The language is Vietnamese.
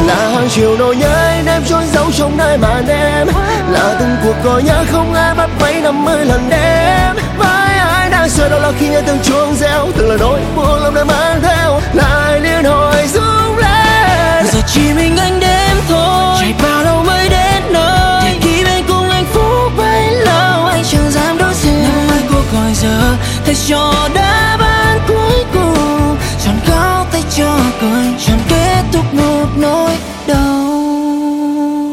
là hàng triệu nỗi nhớ anh em trôi dấu trong nơi màn đêm, là từng cuộc gọi nhớ không ai bắt mấy 50 lần đêm. Với ai đang sợ đau là khi nghe từng chuông reo, từng là nỗi buồn lòng đã mang theo lại liên hồi rung lên. Giờ chỉ mình anh đêm thôi, chạy bao lâu mới đến nơi, để khi bên cùng anh phút bấy lâu anh chẳng dám đối diện. Những mấy cuộc gọi giờ thay cho